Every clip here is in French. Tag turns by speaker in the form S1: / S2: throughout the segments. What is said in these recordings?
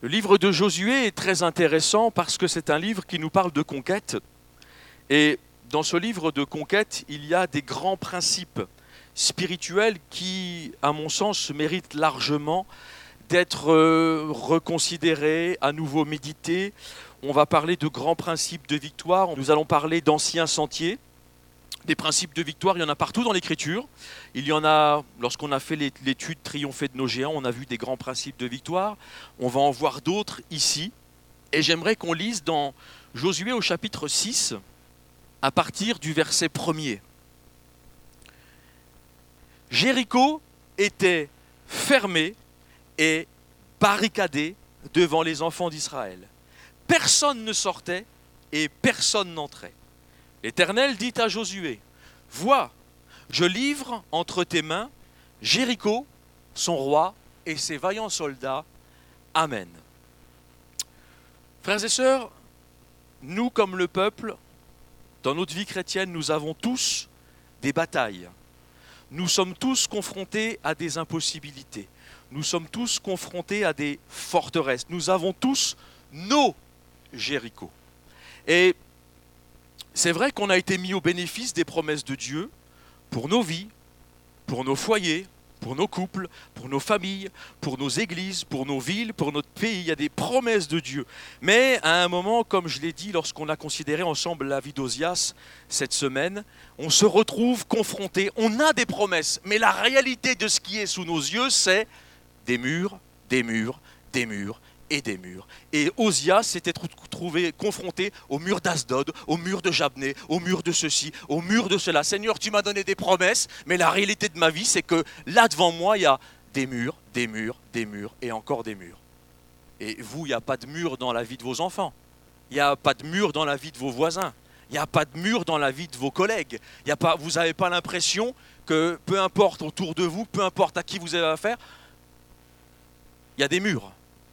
S1: Le livre de Josué est très intéressant parce que c'est un livre qui nous parle de conquête. Et dans ce livre de conquête, il y a des grands principes spirituels qui, à mon sens, méritent largement d'être reconsidérés, à nouveau médités. On va parler de grands principes de victoire, nous allons parler d'anciens sentiers. Des principes de victoire, il y en a partout dans l'Écriture. Il y en a, lorsqu'on a fait l'étude Triompher de nos géants, on a vu des grands principes de victoire. On va en voir d'autres ici. Et j'aimerais qu'on lise dans Josué au chapitre 6, à partir du verset 1er. Jéricho était fermé et barricadé devant les enfants d'Israël. Personne ne sortait et personne n'entrait. L'Éternel dit à Josué, « Vois, je livre entre tes mains Jéricho, son roi et ses vaillants soldats. Amen. » Frères et sœurs, nous comme le peuple, dans notre vie chrétienne, nous avons tous des batailles. Nous sommes tous confrontés à des impossibilités. Nous sommes tous confrontés à des forteresses. Nous avons tous nos Jéricho. Et c'est vrai qu'on a été mis au bénéfice des promesses de Dieu pour nos vies, pour nos foyers, pour nos couples, pour nos familles, pour nos églises, pour nos villes, pour notre pays. Il y a des promesses de Dieu. Mais à un moment, comme je l'ai dit, lorsqu'on a considéré ensemble la vie d'Ozias cette semaine, on se retrouve confronté. On a des promesses, mais la réalité de ce qui est sous nos yeux, c'est des murs, des murs, des murs et des murs. Et Ozias s'était trouvé confronté au mur d'Asdod, au mur de Jabné, au mur de ceci, au mur de cela. Seigneur, tu m'as donné des promesses, mais la réalité de ma vie, c'est que là devant moi, il y a des murs, des murs, des murs et encore des murs. Et vous, il n'y a pas de mur dans la vie de vos enfants. Il n'y a pas de mur dans la vie de vos voisins. Il n'y a pas de mur dans la vie de vos collègues. Vous n'avez pas l'impression que peu importe autour de vous, peu importe à qui vous avez affaire, il y a des murs.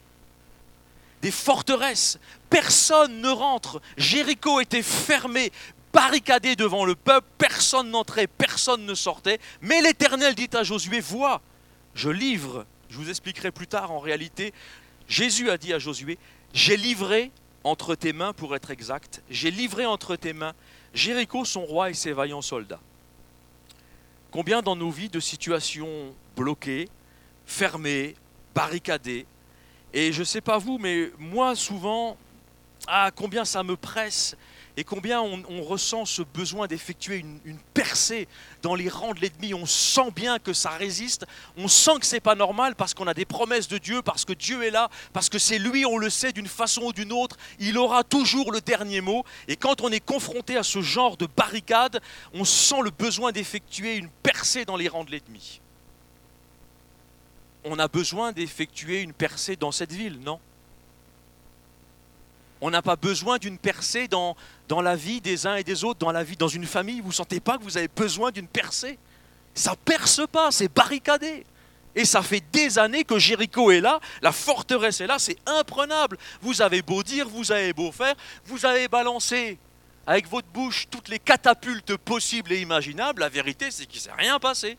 S1: Des forteresses, personne ne rentre. Jéricho était fermé, barricadé devant le peuple, personne n'entrait, personne ne sortait. Mais l'Éternel dit à Josué, vois, je livre, je vous expliquerai plus tard en réalité, Jésus a dit à Josué, j'ai livré entre tes mains, pour être exact, j'ai livré entre tes mains Jéricho, son roi et ses vaillants soldats. Combien dans nos vies de situations bloquées, fermées, barricadées. Et je ne sais pas vous, mais moi souvent, combien ça me presse et combien on ressent ce besoin d'effectuer une percée dans les rangs de l'ennemi. On sent bien que ça résiste, on sent que ce n'est pas normal parce qu'on a des promesses de Dieu, parce que Dieu est là, parce que c'est lui, on le sait d'une façon ou d'une autre, il aura toujours le dernier mot. Et quand on est confronté à ce genre de barricade, on sent le besoin d'effectuer une percée dans les rangs de l'ennemi. On a besoin d'effectuer une percée dans cette ville, non? On n'a pas besoin d'une percée dans la vie des uns et des autres, dans une famille. Vous ne sentez pas que vous avez besoin d'une percée? Ça ne perce pas, c'est barricadé. Et ça fait des années que Jéricho est là, la forteresse est là, c'est imprenable. Vous avez beau dire, vous avez beau faire, vous avez balancé avec votre bouche toutes les catapultes possibles et imaginables. La vérité, c'est qu'il ne s'est rien passé.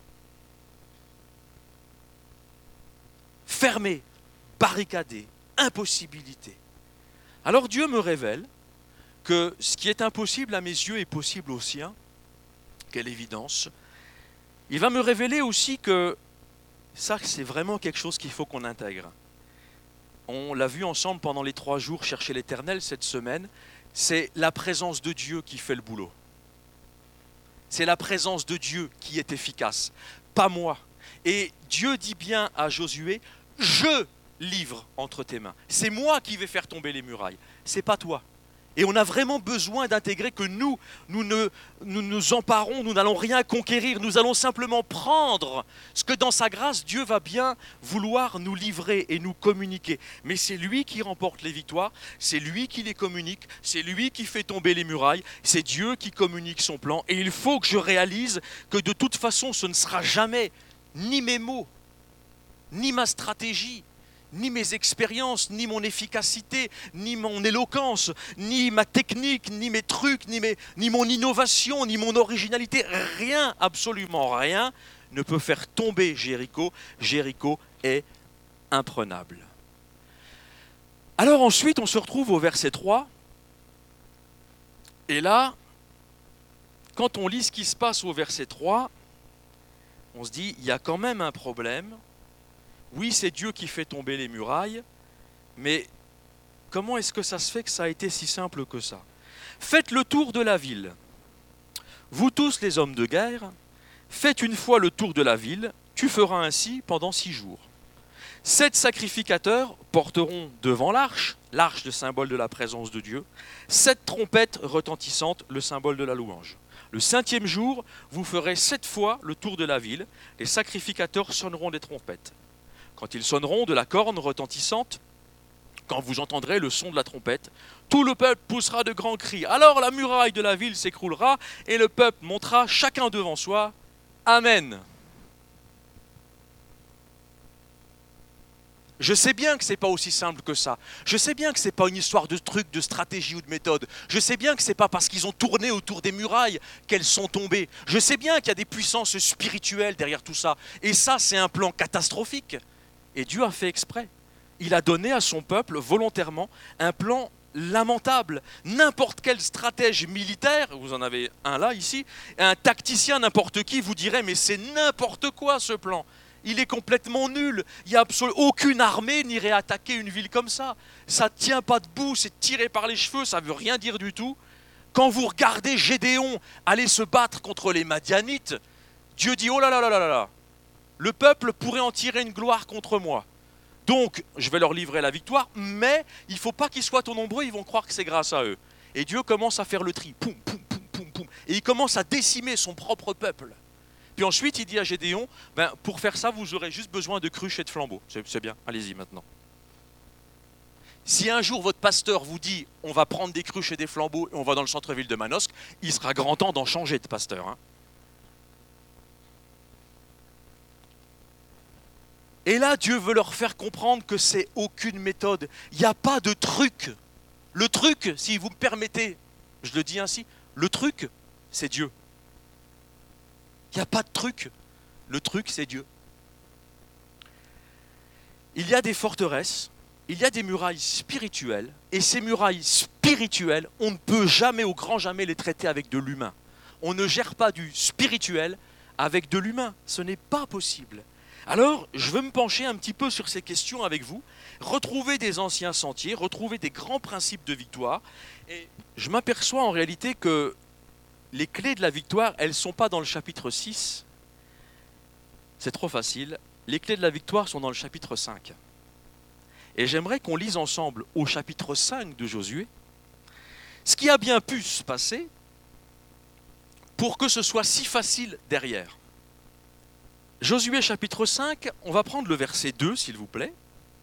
S1: Fermé, barricadé, impossibilité. Alors Dieu me révèle que ce qui est impossible à mes yeux est possible aux siens. Quelle évidence. Il va me révéler aussi que ça, c'est vraiment quelque chose qu'il faut qu'on intègre. On l'a vu ensemble pendant les 3 jours chercher l'Éternel cette semaine. C'est la présence de Dieu qui fait le boulot. C'est la présence de Dieu qui est efficace, pas moi. Et Dieu dit bien à Josué, je livre entre tes mains. C'est moi qui vais faire tomber les murailles, c'est pas toi. Et on a vraiment besoin d'intégrer que nous nous emparons, nous n'allons rien conquérir, nous allons simplement prendre ce que dans sa grâce, Dieu va bien vouloir nous livrer et nous communiquer. Mais c'est lui qui remporte les victoires, c'est lui qui les communique, c'est lui qui fait tomber les murailles, c'est Dieu qui communique son plan. Et il faut que je réalise que de toute façon, ce ne sera jamais ni mes mots, ni ma stratégie, ni mes expériences, ni mon efficacité, ni mon éloquence, ni ma technique, ni mes trucs, ni mon innovation, ni mon originalité. Rien, absolument rien, ne peut faire tomber Jéricho. Jéricho est imprenable. Alors ensuite, on se retrouve au verset 3. Et là, quand on lit ce qui se passe au verset 3, on se dit, il y a quand même un problème. Oui, c'est Dieu qui fait tomber les murailles, mais comment est-ce que ça se fait que ça a été si simple que ça? Faites le tour de la ville. Vous tous les hommes de guerre, faites une fois le tour de la ville, tu feras ainsi pendant 6 jours. 7 sacrificateurs porteront devant l'arche, l'arche le symbole de la présence de Dieu, 7 trompettes retentissantes, le symbole de la louange. Le 5e jour, vous ferez 7 fois le tour de la ville, les sacrificateurs sonneront des trompettes. Quand ils sonneront de la corne retentissante, quand vous entendrez le son de la trompette, tout le peuple poussera de grands cris. Alors la muraille de la ville s'écroulera et le peuple montera chacun devant soi. Amen. Je sais bien que ce n'est pas aussi simple que ça. Je sais bien que ce n'est pas une histoire de truc, de stratégie ou de méthode. Je sais bien que ce n'est pas parce qu'ils ont tourné autour des murailles qu'elles sont tombées. Je sais bien qu'il y a des puissances spirituelles derrière tout ça. Et ça, c'est un plan catastrophique. Et Dieu a fait exprès. Il a donné à son peuple volontairement un plan lamentable. N'importe quel stratège militaire, vous en avez un là, ici, un tacticien, n'importe qui, vous dirait mais c'est n'importe quoi ce plan. Il est complètement nul. Il n'y a absolument aucune armée n'irait attaquer une ville comme ça. Ça ne tient pas debout, c'est tiré par les cheveux, ça ne veut rien dire du tout. Quand vous regardez Gédéon aller se battre contre les Madianites, Dieu dit oh là là là là là, le peuple pourrait en tirer une gloire contre moi. Donc, je vais leur livrer la victoire, mais il ne faut pas qu'ils soient trop nombreux, ils vont croire que c'est grâce à eux. Et Dieu commence à faire le tri, poum, poum, poum, poum, poum, et il commence à décimer son propre peuple. Puis ensuite, il dit à Gédéon, pour faire ça, vous aurez juste besoin de cruches et de flambeaux. C'est bien, allez-y maintenant. Si un jour votre pasteur vous dit, on va prendre des cruches et des flambeaux et on va dans le centre-ville de Manosque, il sera grand temps d'en changer de pasteur. Hein. Et là, Dieu veut leur faire comprendre que c'est aucune méthode. Il n'y a pas de truc. Le truc, si vous me permettez, je le dis ainsi, le truc, c'est Dieu. Il n'y a pas de truc. Le truc, c'est Dieu. Il y a des forteresses, il y a des murailles spirituelles, et ces murailles spirituelles, on ne peut jamais, au grand jamais, les traiter avec de l'humain. On ne gère pas du spirituel avec de l'humain. Ce n'est pas possible. Alors, je veux me pencher un petit peu sur ces questions avec vous, retrouver des anciens sentiers, retrouver des grands principes de victoire, et je m'aperçois en réalité que les clés de la victoire, elles ne sont pas dans le chapitre 6. C'est trop facile. Les clés de la victoire sont dans le chapitre 5. Et j'aimerais qu'on lise ensemble au chapitre 5 de Josué ce qui a bien pu se passer pour que ce soit si facile derrière. Josué chapitre 5, on va prendre le verset 2, s'il vous plaît.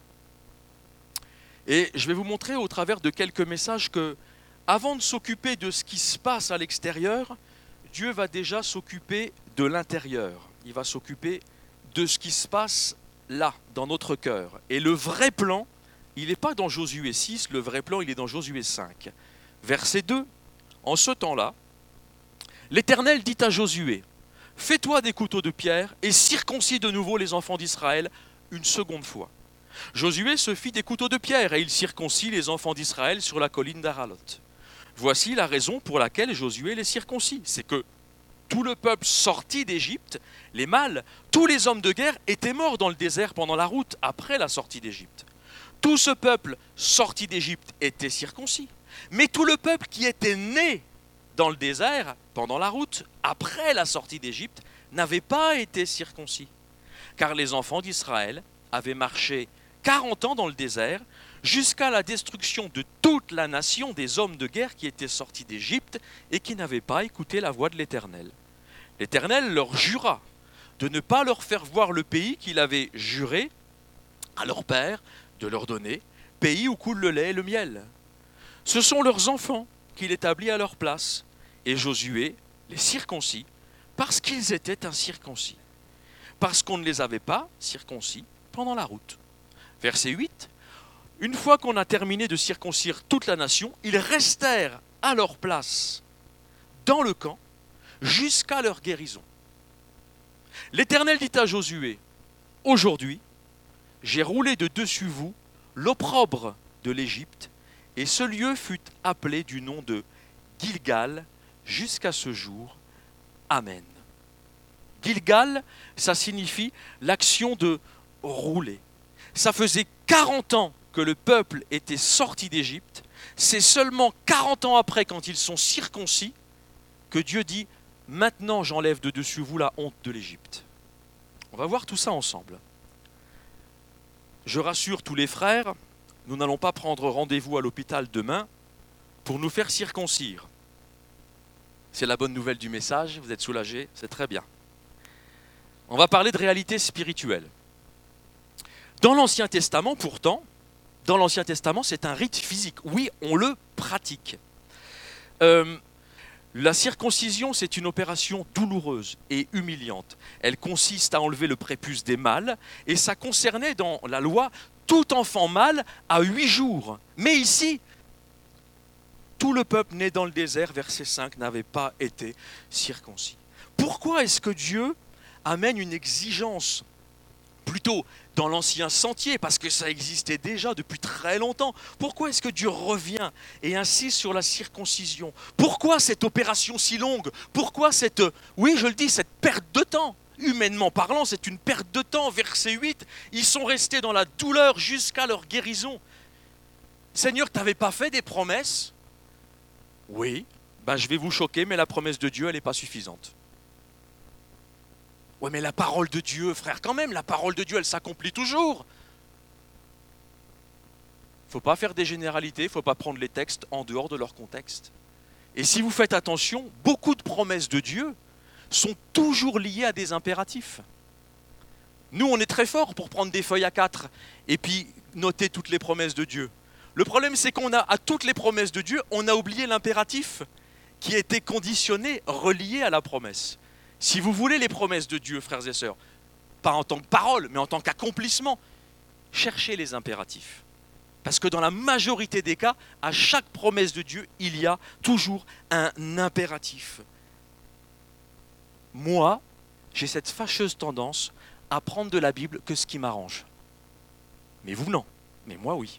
S1: Et je vais vous montrer au travers de quelques messages que avant de s'occuper de ce qui se passe à l'extérieur, Dieu va déjà s'occuper de l'intérieur. Il va s'occuper de ce qui se passe là, dans notre cœur. Et le vrai plan, il n'est pas dans Josué 6, le vrai plan, il est dans Josué 5. Verset 2, en ce temps-là, l'Éternel dit à Josué, « Fais-toi des couteaux de pierre et circoncis de nouveau les enfants d'Israël une seconde fois. » Josué se fit des couteaux de pierre et il circoncit les enfants d'Israël sur la colline d'Aralot. Voici la raison pour laquelle Josué les circoncis. C'est que tout le peuple sorti d'Égypte, les mâles, tous les hommes de guerre étaient morts dans le désert pendant la route après la sortie d'Égypte. Tout ce peuple sorti d'Égypte était circoncis. Mais tout le peuple qui était né dans le désert pendant la route après la sortie d'Égypte n'avait pas été circoncis. Car les enfants d'Israël avaient marché 40 ans dans le désert, jusqu'à la destruction de toute la nation des hommes de guerre qui étaient sortis d'Égypte et qui n'avaient pas écouté la voix de l'Éternel. L'Éternel leur jura de ne pas leur faire voir le pays qu'il avait juré à leur père de leur donner, pays où coule le lait et le miel. Ce sont leurs enfants qu'il établit à leur place, et Josué les circoncis parce qu'ils étaient incirconcis, parce qu'on ne les avait pas circoncis pendant la route. Verset 8. Une fois qu'on a terminé de circoncire toute la nation, ils restèrent à leur place dans le camp jusqu'à leur guérison. L'Éternel dit à Josué, « Aujourd'hui, j'ai roulé de dessus vous l'opprobre de l'Égypte, et ce lieu fut appelé du nom de Gilgal jusqu'à ce jour. Amen. Gilgal, ça signifie l'action de rouler. Ça faisait 40 ans que le peuple était sorti d'Égypte. C'est seulement 40 ans après, quand ils sont circoncis, que Dieu dit « Maintenant j'enlève de dessus vous la honte de l'Égypte ». On va voir tout ça ensemble. Je rassure tous les frères, nous n'allons pas prendre rendez-vous à l'hôpital demain pour nous faire circoncire. C'est la bonne nouvelle du message, vous êtes soulagés, c'est très bien. On va parler de réalité spirituelle. Dans l'Ancien Testament, pourtant, dans l'Ancien Testament, c'est un rite physique. Oui, on le pratique. La circoncision, c'est une opération douloureuse et humiliante. Elle consiste à enlever le prépuce des mâles, et ça concernait dans la loi tout enfant mâle à 8 jours. Mais ici, tout le peuple né dans le désert, verset 5, n'avait pas été circoncis. Pourquoi est-ce que Dieu amène une exigence plutôt dans l'ancien sentier, parce que ça existait déjà depuis très longtemps? Pourquoi est-ce que Dieu revient et insiste sur la circoncision? Pourquoi cette opération si longue? Pourquoi cette, oui je le dis, cette perte de temps? Humainement parlant, c'est une perte de temps. Verset 8, ils sont restés dans la douleur jusqu'à leur guérison. Seigneur, tu n'avais pas fait des promesses? Oui, ben je vais vous choquer, mais la promesse de Dieu, elle n'est pas suffisante. Ouais, mais la parole de Dieu, frère, quand même, la parole de Dieu, elle s'accomplit toujours. Il ne faut pas faire des généralités, il ne faut pas prendre les textes en dehors de leur contexte. Et si vous faites attention, beaucoup de promesses de Dieu sont toujours liées à des impératifs. Nous, on est très forts pour prendre des feuilles A4 et puis noter toutes les promesses de Dieu. Le problème, c'est qu'on a, à toutes les promesses de Dieu, on a oublié l'impératif qui était conditionné, relié à la promesse. Si vous voulez les promesses de Dieu, frères et sœurs, pas en tant que parole, mais en tant qu'accomplissement, cherchez les impératifs. Parce que dans la majorité des cas, à chaque promesse de Dieu, il y a toujours un impératif. Moi, j'ai cette fâcheuse tendance à prendre de la Bible que ce qui m'arrange. Mais vous, non. Mais moi, oui.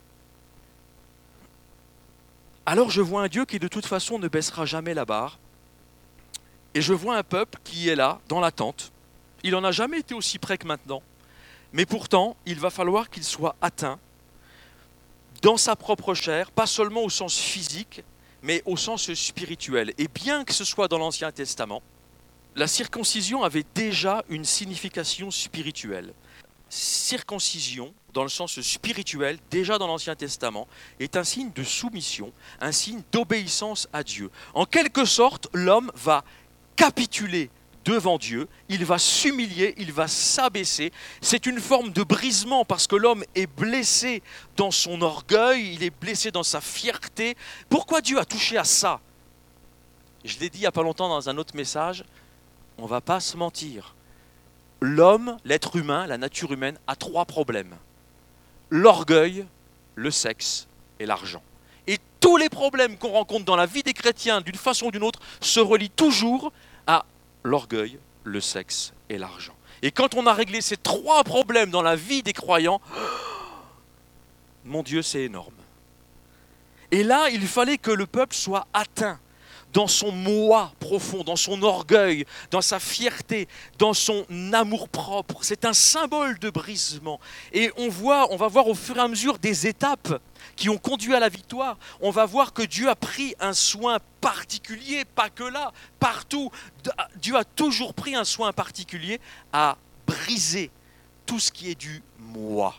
S1: Alors je vois un Dieu qui de toute façon ne baissera jamais la barre. Et je vois un peuple qui est là, dans l'attente. Il n'en a jamais été aussi près que maintenant. Mais pourtant, il va falloir qu'il soit atteint dans sa propre chair, pas seulement au sens physique, mais au sens spirituel. Et bien que ce soit dans l'Ancien Testament, la circoncision avait déjà une signification spirituelle. Circoncision, dans le sens spirituel, déjà dans l'Ancien Testament, est un signe de soumission, un signe d'obéissance à Dieu. En quelque sorte, l'homme va capituler devant Dieu, il va s'humilier, il va s'abaisser. C'est une forme de brisement parce que l'homme est blessé dans son orgueil, il est blessé dans sa fierté. Pourquoi Dieu a touché à ça? Je l'ai dit il n'y a pas longtemps dans un autre message, on ne va pas se mentir. L'homme, l'être humain, la nature humaine a 3 problèmes. L'orgueil, le sexe et l'argent. Et tous les problèmes qu'on rencontre dans la vie des chrétiens, d'une façon ou d'une autre, se relient toujours à l'orgueil, le sexe et l'argent. Et quand on a réglé ces 3 problèmes dans la vie des croyants, mon Dieu, c'est énorme. Et là, il fallait que le peuple soit atteint dans son moi profond, dans son orgueil, dans sa fierté, dans son amour-propre. C'est un symbole de brisement. Et on va voir au fur et à mesure des étapes qui ont conduit à la victoire. On va voir que Dieu a pris un soin particulier, pas que là, partout. Dieu a toujours pris un soin particulier à briser tout ce qui est du moi.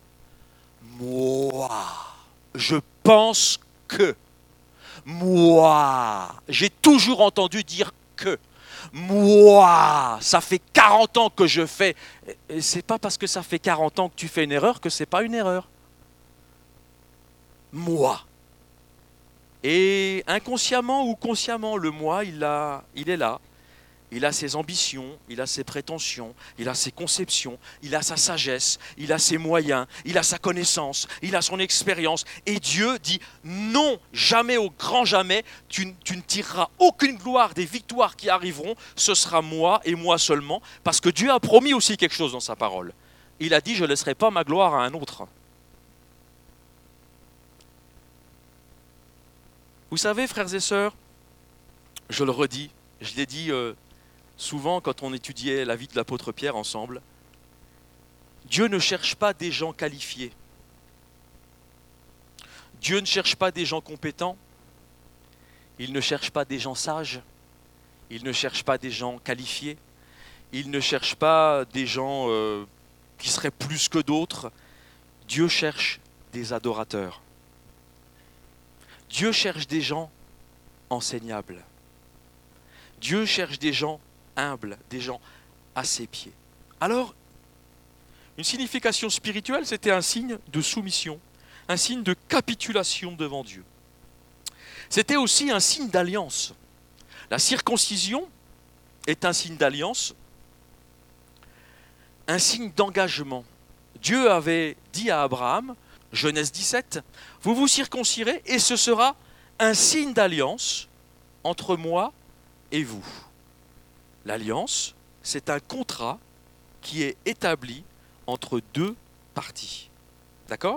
S1: Moi, je pense que. Moi, j'ai toujours entendu dire que. Moi, ça fait 40 ans que je fais. Et c'est pas parce que ça fait 40 ans que tu fais une erreur que c'est pas une erreur. Moi. Et inconsciemment ou consciemment, le moi, il est là. Il a ses ambitions, il a ses prétentions, il a ses conceptions, il a sa sagesse, il a ses moyens, il a sa connaissance, il a son expérience. Et Dieu dit non, jamais au grand jamais, tu ne tireras aucune gloire des victoires qui arriveront, ce sera moi et moi seulement, parce que Dieu a promis aussi quelque chose dans sa parole. Il a dit, je ne laisserai pas ma gloire à un autre. Vous savez, frères et sœurs, je le redis, je l'ai dit souvent quand on étudiait la vie de l'apôtre Pierre ensemble, Dieu ne cherche pas des gens qualifiés. Dieu ne cherche pas des gens compétents. Il ne cherche pas des gens sages. Il ne cherche pas des gens qualifiés. Il ne cherche pas des gens qui seraient plus que d'autres. Dieu cherche des adorateurs. Dieu cherche des gens enseignables. Dieu cherche des gens humbles, des gens à ses pieds. Alors, une signification spirituelle, c'était un signe de soumission, un signe de capitulation devant Dieu. C'était aussi un signe d'alliance. La circoncision est un signe d'alliance, un signe d'engagement. Dieu avait dit à Abraham, Genèse 17, « Vous vous circoncirez et ce sera un signe d'alliance entre moi et vous. » L'alliance, c'est un contrat qui est établi entre deux parties. D'accord ?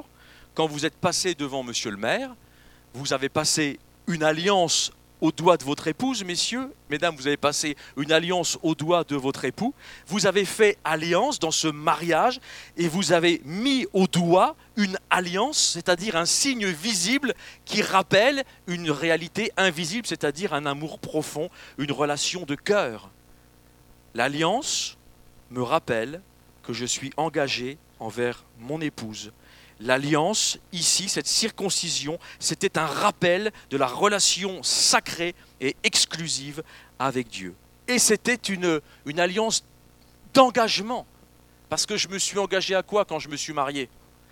S1: Quand vous êtes passé devant monsieur le maire, vous avez passé une alliance au doigt de votre épouse, messieurs, mesdames, vous avez passé une alliance au doigt de votre époux, vous avez fait alliance dans ce mariage et vous avez mis au doigt une alliance, c'est-à-dire un signe visible qui rappelle une réalité invisible, c'est-à-dire un amour profond, une relation de cœur. L'alliance me rappelle que je suis engagé envers mon épouse. L'alliance, ici, cette circoncision, c'était un rappel de la relation sacrée et exclusive avec Dieu. Et c'était une alliance d'engagement. Parce que je me suis engagé à quoi quand je me suis marié ?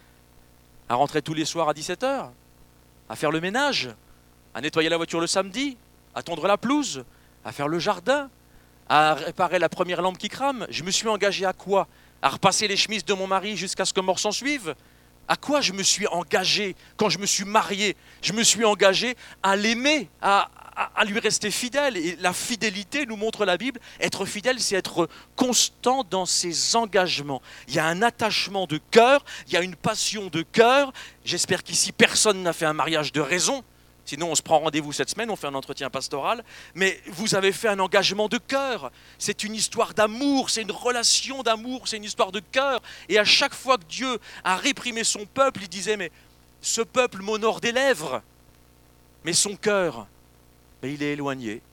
S1: À rentrer tous les soirs à 17h ? À faire le ménage ? À nettoyer la voiture le samedi ? À tondre la pelouse ? À faire le jardin ? À réparer la première lampe qui crame ? Je me suis engagé à quoi ? À repasser les chemises de mon mari jusqu'à ce que mort s'en suive ? À quoi je me suis engagé quand je me suis marié ? Je me suis engagé à l'aimer, à lui rester fidèle. Et la fidélité, nous montre la Bible, être fidèle, c'est être constant dans ses engagements. Il y a un attachement de cœur, il y a une passion de cœur. J'espère qu'ici, personne n'a fait un mariage de raison. Sinon, on se prend rendez-vous cette semaine, on fait un entretien pastoral. Mais vous avez fait un engagement de cœur. C'est une histoire d'amour, c'est une relation d'amour, c'est une histoire de cœur. Et à chaque fois que Dieu a réprimé son peuple, il disait, mais ce peuple m'honore des lèvres, mais son cœur, mais il est éloigné.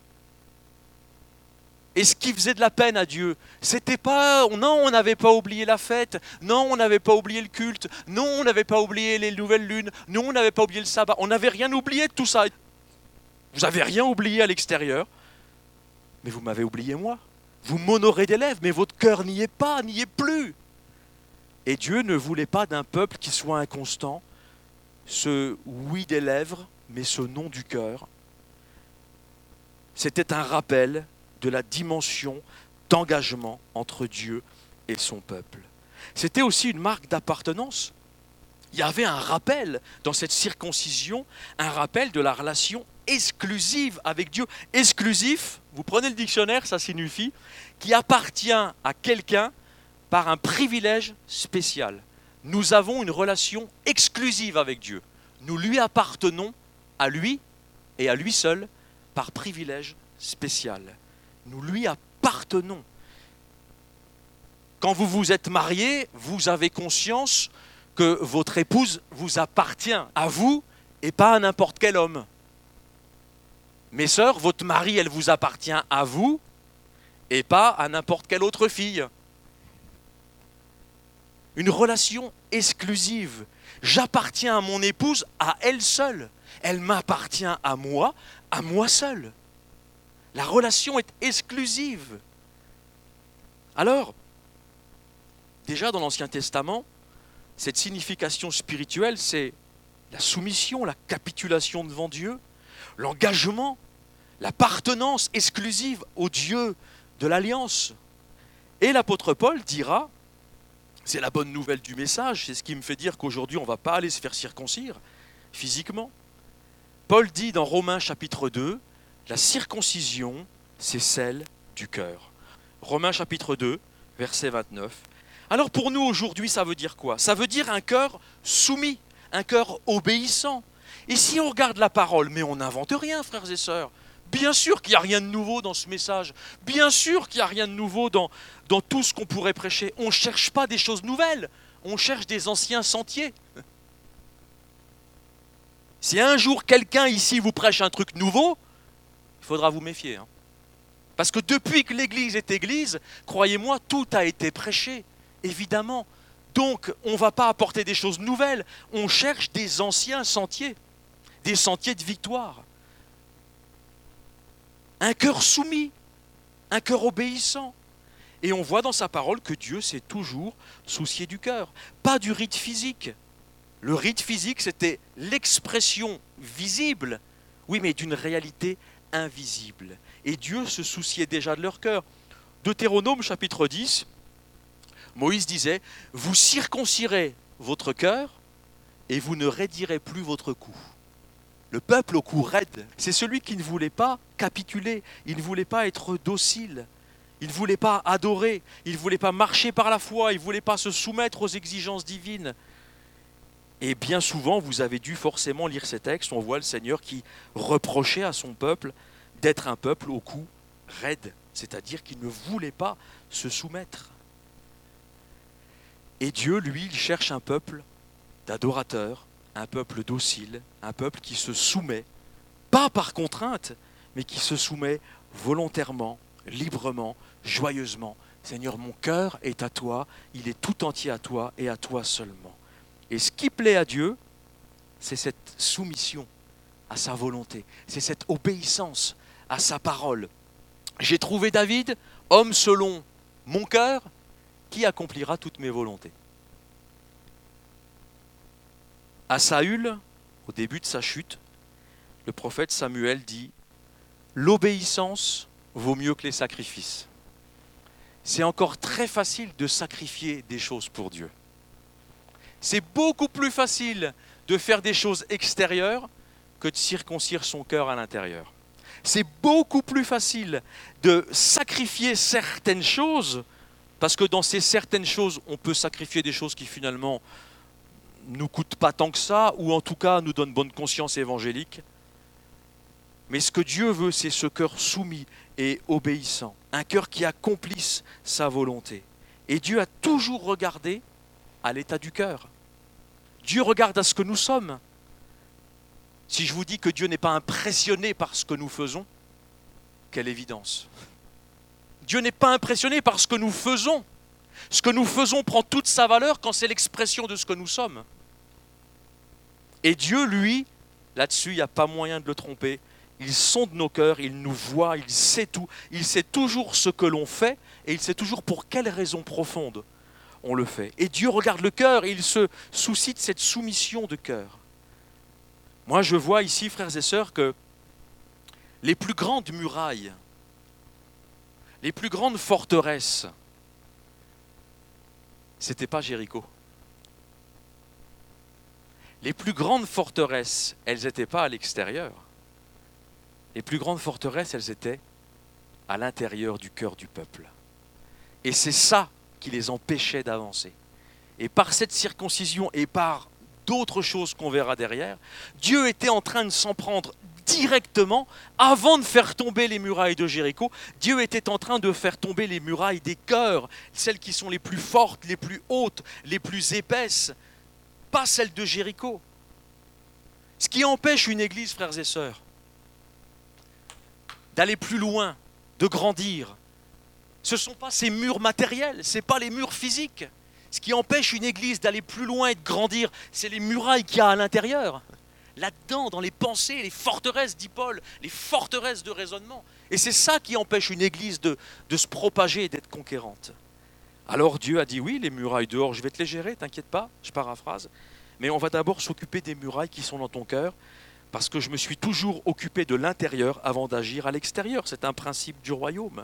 S1: Et ce qui faisait de la peine à Dieu, c'était pas, non, on n'avait pas oublié la fête, non, on n'avait pas oublié le culte, non, on n'avait pas oublié les nouvelles lunes, non, on n'avait pas oublié le sabbat, on n'avait rien oublié de tout ça. Vous n'avez rien oublié à l'extérieur, mais vous m'avez oublié moi. Vous m'honorez des lèvres, mais votre cœur n'y est pas, n'y est plus. Et Dieu ne voulait pas d'un peuple qui soit inconstant, ce oui des lèvres, mais ce non du cœur. C'était un rappel de la dimension d'engagement entre Dieu et son peuple. C'était aussi une marque d'appartenance. Il y avait un rappel dans cette circoncision, un rappel de la relation exclusive avec Dieu. Exclusif, vous prenez le dictionnaire, ça signifie qui appartient à quelqu'un par un privilège spécial. Nous avons une relation exclusive avec Dieu. Nous lui appartenons à lui et à lui seul par privilège spécial. Nous lui appartenons. Quand vous vous êtes mariés, vous avez conscience que votre épouse vous appartient à vous et pas à n'importe quel homme. Mes sœurs, votre mari, elle vous appartient à vous et pas à n'importe quelle autre fille. Une relation exclusive. J'appartiens à mon épouse, à elle seule. Elle m'appartient à moi seul. La relation est exclusive. Alors, déjà dans l'Ancien Testament, cette signification spirituelle, c'est la soumission, la capitulation devant Dieu, l'engagement, l'appartenance exclusive au Dieu de l'Alliance. Et l'apôtre Paul dira, c'est la bonne nouvelle du message, c'est ce qui me fait dire qu'aujourd'hui on ne va pas aller se faire circoncire physiquement. Paul dit dans Romains chapitre 2, la circoncision, c'est celle du cœur. Romains chapitre 2, verset 29. Alors pour nous aujourd'hui, ça veut dire quoi ? Ça veut dire un cœur soumis, un cœur obéissant, Et si on regarde la parole, mais on n'invente rien, frères et sœurs. Bien sûr qu'il n'y a rien de nouveau dans ce message. Bien sûr qu'il n'y a rien de nouveau dans tout ce qu'on pourrait prêcher. On ne cherche pas des choses nouvelles. On cherche des anciens sentiers. Si un jour quelqu'un ici vous prêche un truc nouveau, il faudra vous méfier. Hein. Parce que depuis que l'Église est Église, croyez-moi, tout a été prêché, évidemment. Donc, on ne va pas apporter des choses nouvelles. On cherche des anciens sentiers, des sentiers de victoire. Un cœur soumis, un cœur obéissant. Et on voit dans sa parole que Dieu s'est toujours soucié du cœur, pas du rite physique. Le rite physique, c'était l'expression visible, oui, mais d'une réalité invisible. Et Dieu se souciait déjà de leur cœur. Deutéronome chapitre 10, Moïse disait, « Vous circoncirez votre cœur et vous ne raidirez plus votre cou. » Le peuple au cou raide, c'est celui qui ne voulait pas capituler, il ne voulait pas être docile, il ne voulait pas adorer, il ne voulait pas marcher par la foi, il ne voulait pas se soumettre aux exigences divines. Et bien souvent, vous avez dû forcément lire ces textes, on voit le Seigneur qui reprochait à son peuple d'être un peuple au cou raide, c'est-à-dire qu'il ne voulait pas se soumettre. Et Dieu, lui, il cherche un peuple d'adorateurs, un peuple docile, un peuple qui se soumet, pas par contrainte, mais qui se soumet volontairement, librement, joyeusement. Seigneur, mon cœur est à toi, il est tout entier à toi et à toi seulement. Et ce qui plaît à Dieu, c'est cette soumission à sa volonté, c'est cette obéissance à sa parole. J'ai trouvé David, homme selon mon cœur, qui accomplira toutes mes volontés. À Saül, au début de sa chute, le prophète Samuel dit « L'obéissance vaut mieux que les sacrifices ». C'est encore très facile de sacrifier des choses pour Dieu. C'est beaucoup plus facile de faire des choses extérieures que de circoncire son cœur à l'intérieur. C'est beaucoup plus facile de sacrifier certaines choses, parce que dans ces certaines choses, on peut sacrifier des choses qui finalement nous coûtent pas tant que ça, ou en tout cas nous donnent bonne conscience évangélique. Mais ce que Dieu veut, c'est ce cœur soumis et obéissant, un cœur qui accomplisse sa volonté. Et Dieu a toujours regardé à l'état du cœur. Dieu regarde à ce que nous sommes. Si je vous dis que Dieu n'est pas impressionné par ce que nous faisons, quelle évidence. Dieu n'est pas impressionné par ce que nous faisons. Ce que nous faisons prend toute sa valeur quand c'est l'expression de ce que nous sommes. Et Dieu, lui, là-dessus, il n'y a pas moyen de le tromper. Il sonde nos cœurs, il nous voit, il sait tout. Il sait toujours ce que l'on fait et il sait toujours pour quelles raisons profondes on le fait. Et Dieu regarde le cœur et il se soucie de cette soumission de cœur. Moi, je vois ici, frères et sœurs, que les plus grandes murailles, les plus grandes forteresses, c'était pas Jéricho. Les plus grandes forteresses, elles n'étaient pas à l'extérieur. Les plus grandes forteresses, elles étaient à l'intérieur du cœur du peuple. Et c'est ça qui les empêchait d'avancer. Et par cette circoncision et par d'autres choses qu'on verra derrière, Dieu était en train de s'en prendre directement, avant de faire tomber les murailles de Jéricho. Dieu était en train de faire tomber les murailles des cœurs, celles qui sont les plus fortes, les plus hautes, les plus épaisses, pas celles de Jéricho. Ce qui empêche une église, frères et sœurs, d'aller plus loin, de grandir, ce ne sont pas ces murs matériels, ce n'est pas les murs physiques. Ce qui empêche une église d'aller plus loin et de grandir, c'est les murailles qu'il y a à l'intérieur. Là-dedans, dans les pensées, les forteresses, dit Paul, les forteresses de raisonnement. Et c'est ça qui empêche une église de se propager et d'être conquérante. Alors Dieu a dit, oui, les murailles dehors, je vais te les gérer, t'inquiète pas, je paraphrase. Mais on va d'abord s'occuper des murailles qui sont dans ton cœur, parce que je me suis toujours occupé de l'intérieur avant d'agir à l'extérieur. C'est un principe du royaume.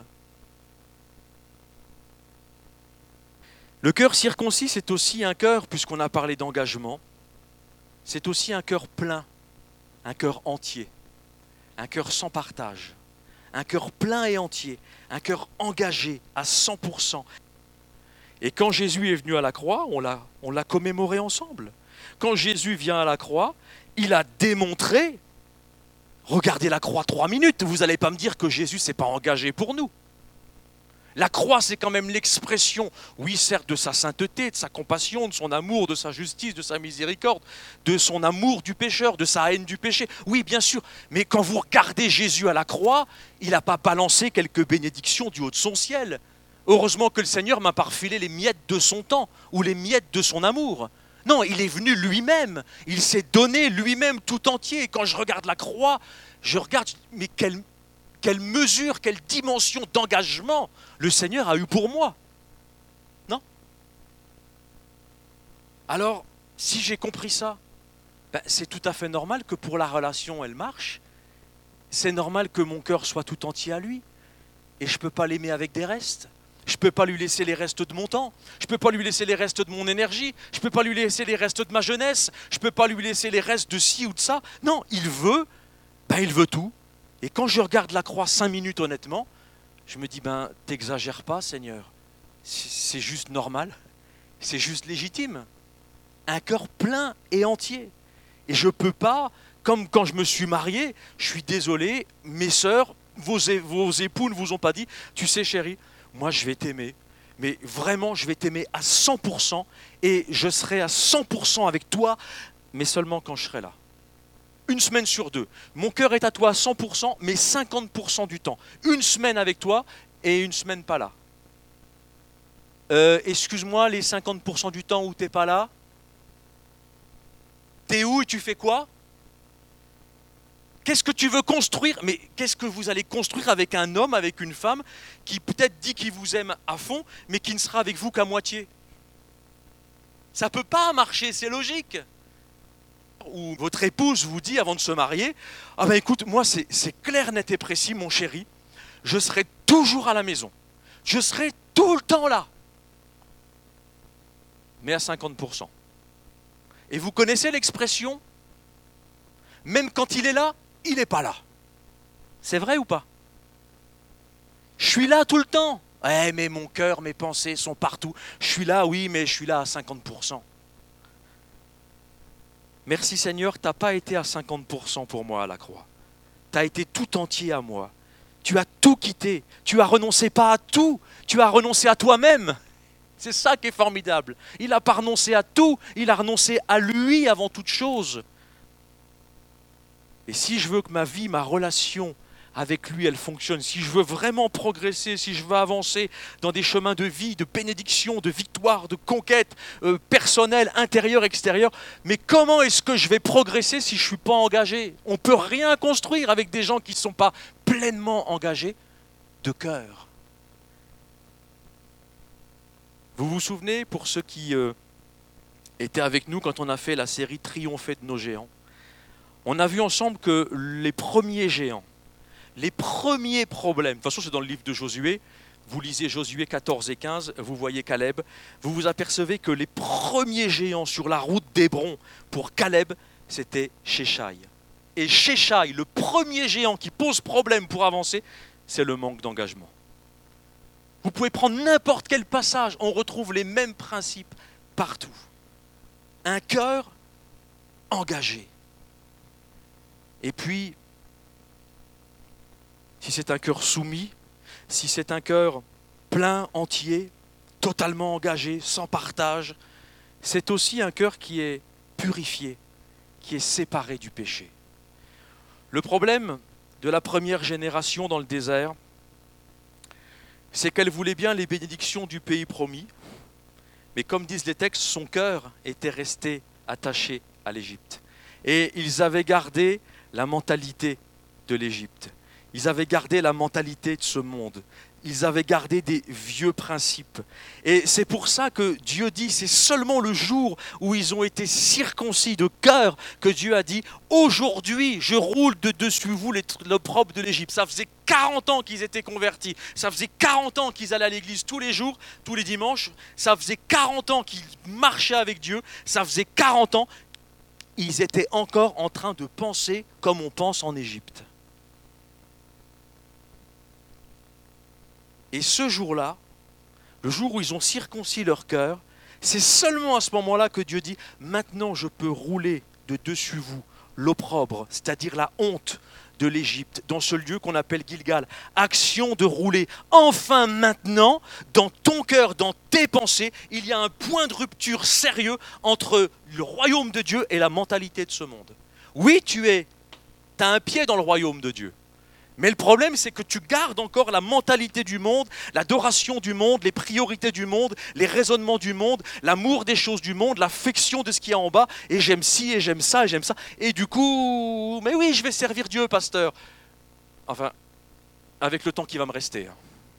S1: Le cœur circoncis, c'est aussi un cœur, puisqu'on a parlé d'engagement, c'est aussi un cœur plein, un cœur entier, un cœur sans partage, un cœur plein et entier, un cœur engagé à 100%. Et quand Jésus est venu à la croix, on l'a commémoré ensemble. Quand Jésus vient à la croix, Il a démontré, regardez la croix 3 minutes, vous n'allez pas me dire que Jésus ne s'est pas engagé pour nous. La croix, c'est quand même l'expression, oui certes, de sa sainteté, de sa compassion, de son amour, de sa justice, de sa miséricorde, de son amour du pécheur, de sa haine du péché. Oui, bien sûr, mais quand vous regardez Jésus à la croix, il n'a pas balancé quelques bénédictions du haut de son ciel. Heureusement que le Seigneur m'a pas refilé les miettes de son temps ou les miettes de son amour. Non, il est venu lui-même, il s'est donné lui-même tout entier. Et quand je regarde la croix, je regarde, mais quelle mesure, quelle dimension d'engagement le Seigneur a eu pour moi. Non? Alors, si j'ai compris ça, c'est tout à fait normal que pour la relation, elle marche. C'est normal que mon cœur soit tout entier à lui. Et je ne peux pas l'aimer avec des restes. Je ne peux pas lui laisser les restes de mon temps. Je ne peux pas lui laisser les restes de mon énergie. Je ne peux pas lui laisser les restes de ma jeunesse. Je ne peux pas lui laisser les restes de ci ou de ça. Non, il veut tout. Et quand je regarde la croix 5 minutes honnêtement, je me dis, t'exagères pas Seigneur. C'est juste normal. C'est juste légitime. Un cœur plein et entier. Et je ne peux pas, comme quand je me suis marié, je suis désolé, mes sœurs, vos époux ne vous ont pas dit, tu sais chérie, moi je vais t'aimer, mais vraiment je vais t'aimer à 100% et je serai à 100% avec toi, mais seulement quand je serai là. 1 semaine sur 2. Mon cœur est à toi à 100%, mais 50% du temps. 1 semaine avec toi et 1 semaine pas là. Excuse-moi, les 50% du temps où t'es pas là, t'es où et tu fais quoi? Qu'est-ce que tu veux construire? Mais qu'est-ce que vous allez construire avec un homme, avec une femme qui peut-être dit qu'il vous aime à fond, mais qui ne sera avec vous qu'à moitié? Ça ne peut pas marcher, c'est logique. Ou votre épouse vous dit avant de se marier, ah écoute, moi c'est clair, net et précis, mon chéri, je serai toujours à la maison. Je serai tout le temps là. Mais à 50%. Et vous connaissez l'expression, même quand il est là, il n'est pas là. C'est vrai ou pas? Je suis là tout le temps. Mais mon cœur, mes pensées sont partout. Je suis là, oui, mais je suis là à 50%. Merci Seigneur, tu n'as pas été à 50% pour moi à la croix. Tu as été tout entier à moi. Tu as tout quitté. Tu as renoncé pas à tout. Tu as renoncé à toi-même. C'est ça qui est formidable. Il n'a pas renoncé à tout. Il a renoncé à lui avant toute chose. Et si je veux que ma vie, ma relation avec lui, elle fonctionne, si je veux vraiment progresser, si je veux avancer dans des chemins de vie, de bénédiction, de victoire, de conquête personnelle, intérieure, extérieure, mais comment est-ce que je vais progresser si je ne suis pas engagé? On ne peut rien construire avec des gens qui ne sont pas pleinement engagés de cœur. Vous vous souvenez, pour ceux qui étaient avec nous quand on a fait la série Triompher de nos géants, on a vu ensemble que les premiers géants, les premiers problèmes, de toute façon c'est dans le livre de Josué, vous lisez Josué 14 et 15, vous voyez Caleb, vous vous apercevez que les premiers géants sur la route d'Hébron pour Caleb, c'était Sheshai. Et Sheshai, le premier géant qui pose problème pour avancer, c'est le manque d'engagement. Vous pouvez prendre n'importe quel passage, on retrouve les mêmes principes partout. Un cœur engagé. Et puis, si c'est un cœur soumis, si c'est un cœur plein, entier, totalement engagé, sans partage, c'est aussi un cœur qui est purifié, qui est séparé du péché. Le problème de la première génération dans le désert, c'est qu'elle voulait bien les bénédictions du pays promis, mais comme disent les textes, son cœur était resté attaché à l'Égypte. Et ils avaient gardé la mentalité de l'Égypte. Ils avaient gardé la mentalité de ce monde. Ils avaient gardé des vieux principes. Et c'est pour ça que Dieu dit, c'est seulement le jour où ils ont été circoncis de cœur que Dieu a dit, aujourd'hui je roule de dessus vous l'opprobre de l'Égypte. Ça faisait 40 ans qu'ils étaient convertis. Ça faisait 40 ans qu'ils allaient à l'église tous les jours, tous les dimanches. Ça faisait 40 ans qu'ils marchaient avec Dieu. Ça faisait 40 ans. Ils étaient encore en train de penser comme on pense en Égypte. Et ce jour-là, le jour où ils ont circoncis leur cœur, c'est seulement à ce moment-là que Dieu dit « Maintenant je peux rouler de dessus vous l'opprobre, c'est-à-dire la honte de l'Égypte, dans ce lieu qu'on appelle Gilgal. Action de rouler. Enfin maintenant, dans ton cœur, dans tes pensées, il y a un point de rupture sérieux entre le royaume de Dieu et la mentalité de ce monde. Oui, tu as un pied dans le royaume de Dieu. Mais le problème, c'est que tu gardes encore la mentalité du monde, l'adoration du monde, les priorités du monde, les raisonnements du monde, l'amour des choses du monde, l'affection de ce qu'il y a en bas, et j'aime ci, et j'aime ça, et j'aime ça. Et du coup, mais oui, je vais servir Dieu, pasteur. Enfin, avec le temps qui va me rester.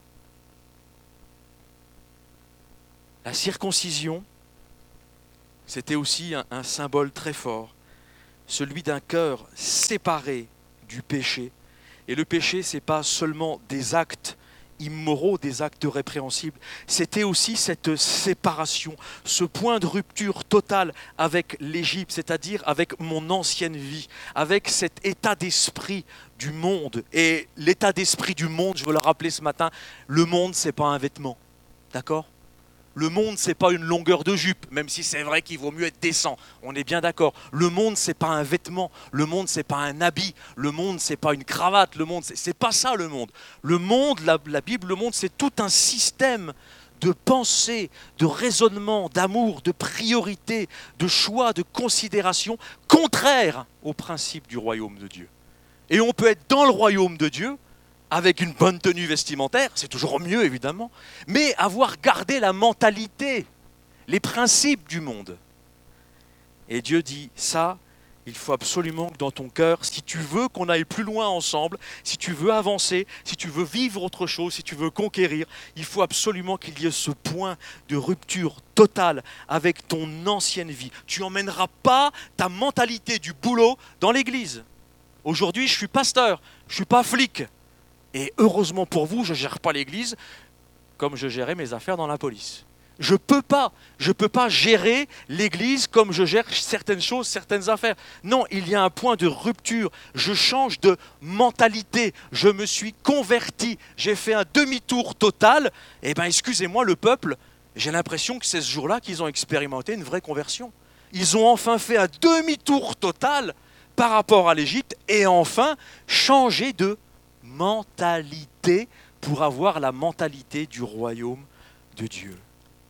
S1: La circoncision, c'était aussi un symbole très fort, celui d'un cœur séparé du péché. Et le péché, ce n'est pas seulement des actes immoraux, des actes répréhensibles, c'était aussi cette séparation, ce point de rupture totale avec l'Égypte, c'est-à-dire avec mon ancienne vie, avec cet état d'esprit du monde. Et l'état d'esprit du monde, je veux le rappeler ce matin, le monde, ce n'est pas un vêtement, d'accord ? Le monde, ce n'est pas une longueur de jupe, même si c'est vrai qu'il vaut mieux être décent. On est bien d'accord. Le monde, ce n'est pas un vêtement. Le monde, ce n'est pas un habit. Le monde, ce n'est pas une cravate. Le monde, c'est pas ça le monde. Le monde, la Bible, le monde, c'est tout un système de pensée, de raisonnement, d'amour, de priorité, de choix, de considération, contraire au principe du royaume de Dieu. Et on peut être dans le royaume de Dieu, avec une bonne tenue vestimentaire, c'est toujours mieux évidemment, mais avoir gardé la mentalité, les principes du monde. Et Dieu dit, ça, il faut absolument que dans ton cœur, si tu veux qu'on aille plus loin ensemble, si tu veux avancer, si tu veux vivre autre chose, si tu veux conquérir, il faut absolument qu'il y ait ce point de rupture totale avec ton ancienne vie. Tu n'emmèneras pas ta mentalité du boulot dans l'église. Aujourd'hui, je suis pasteur, je ne suis pas flic. Et heureusement pour vous, je ne gère pas l'église comme je gérais mes affaires dans la police. Je ne peux pas gérer l'église comme je gère certaines choses, certaines affaires. Non, il y a un point de rupture. Je change de mentalité. Je me suis converti. J'ai fait un demi-tour total. Eh bien, excusez-moi, le peuple, j'ai l'impression que c'est ce jour-là qu'ils ont expérimenté une vraie conversion. Ils ont enfin fait un demi-tour total par rapport à l'Égypte et enfin changé de mentalité pour avoir la mentalité du royaume de Dieu.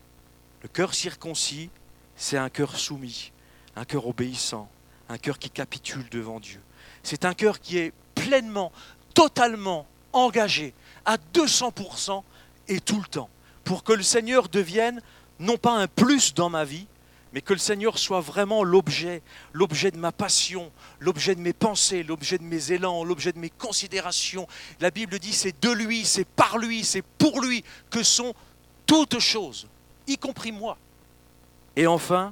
S1: Le cœur circoncis, c'est un cœur soumis, un cœur obéissant, un cœur qui capitule devant Dieu. C'est un cœur qui est pleinement, totalement engagé à 200% et tout le temps pour que le Seigneur devienne non pas un plus dans ma vie, mais que le Seigneur soit vraiment l'objet de ma passion, l'objet de mes pensées, l'objet de mes élans, l'objet de mes considérations. La Bible dit c'est de lui, c'est par lui, c'est pour lui que sont toutes choses, y compris moi. Et enfin,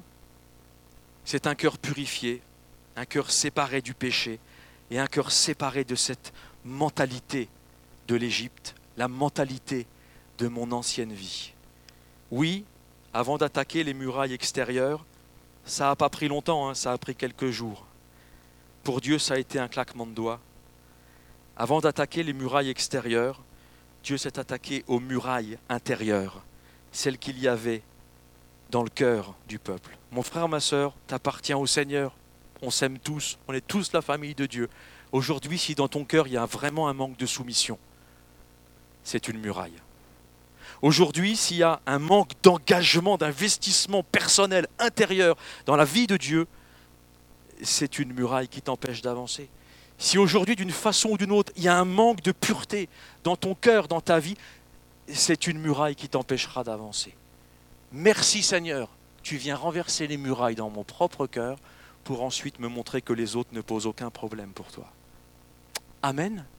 S1: c'est un cœur purifié, un cœur séparé du péché et un cœur séparé de cette mentalité de l'Égypte, la mentalité de mon ancienne vie. Oui, avant d'attaquer les murailles extérieures, ça n'a pas pris longtemps, ça a pris quelques jours. Pour Dieu, ça a été un claquement de doigts. Avant d'attaquer les murailles extérieures, Dieu s'est attaqué aux murailles intérieures, celles qu'il y avait dans le cœur du peuple. Mon frère, ma sœur, t'appartiens au Seigneur. On s'aime tous, on est tous la famille de Dieu. Aujourd'hui, si dans ton cœur, il y a vraiment un manque de soumission, c'est une muraille. Aujourd'hui, s'il y a un manque d'engagement, d'investissement personnel intérieur dans la vie de Dieu, c'est une muraille qui t'empêche d'avancer. Si aujourd'hui, d'une façon ou d'une autre, il y a un manque de pureté dans ton cœur, dans ta vie, c'est une muraille qui t'empêchera d'avancer. Merci Seigneur, tu viens renverser les murailles dans mon propre cœur pour ensuite me montrer que les autres ne posent aucun problème pour toi. Amen.